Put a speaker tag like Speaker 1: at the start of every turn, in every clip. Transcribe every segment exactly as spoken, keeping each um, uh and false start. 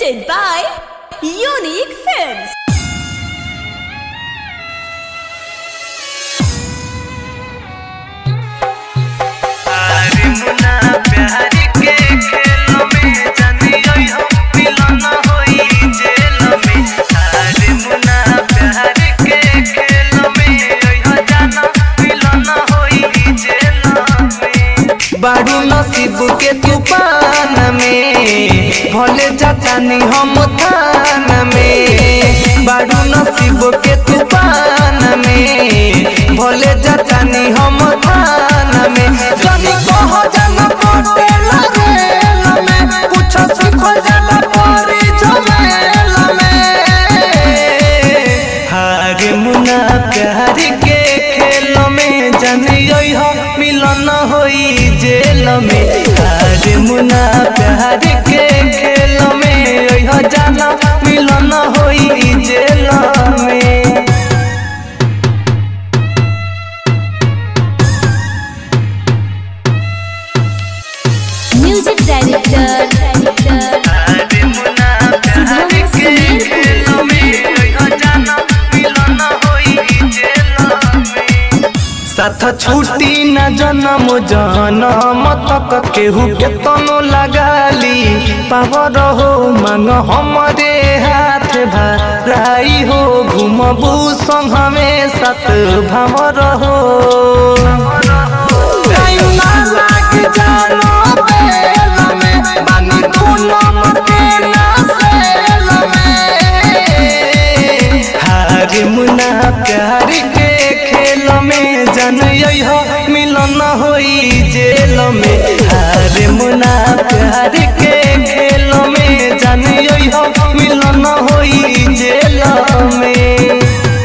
Speaker 1: presented by Unique Films.
Speaker 2: बारू नसीब के तूफान में भले जातानी हम थान में। बारू नसीब के तूफान में भले जातानी हम थान में। जानी कह जाना पटेल रेल में कुछ सीखल जाला परी झमेल में। हार मुना प्यार के खेल में जानियो हो मिलन होई जेल में। हार मुना प्यार के खेल में यह जाना मिलन होई जेल में।
Speaker 1: Music director,
Speaker 2: हार मुना प्यार के खेल में यह जाना मिलन होई जेल में। साथ छूटी न जन्म जन्म तक केहू के तनो लगाली पावर हो मांग हमरे हाथ भराई हो। घूमबू संग हमें साथ भवर हो। टाइम ना लाग जानो बेल में बानी पूनम के ना सेल में। हार मुना प्यार के खेल में जानियो हो मिलन होई जेल में। हार मुना प्यार के खेल में जानियो हो मिलन होई जेल में।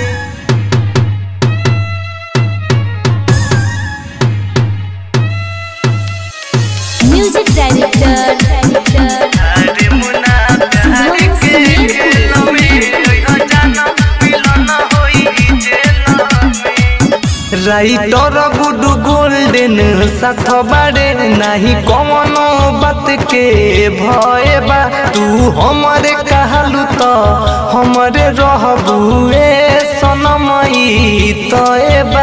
Speaker 1: music director,
Speaker 2: हार मुना प्यार के खेल में यह जाना मिलन होई जेल में। राइटर गुडू गोल्डन साथ बारे नहीं कौनो बात के भय बा। तू हमरे कहलू तो हमरे रहबुए सनमई तय बा।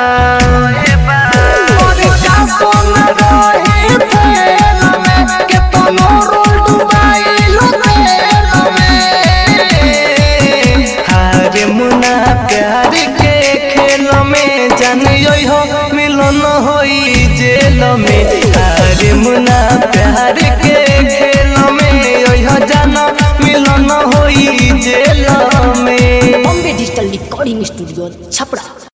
Speaker 2: हार मुना प्यार के खेल में जानियो हो मिलन होई जेल में। हार मुना प्यार के खेल में यह जाना मिलन होई जेल में।
Speaker 1: Bombay Digital Recording Studio, Chapra.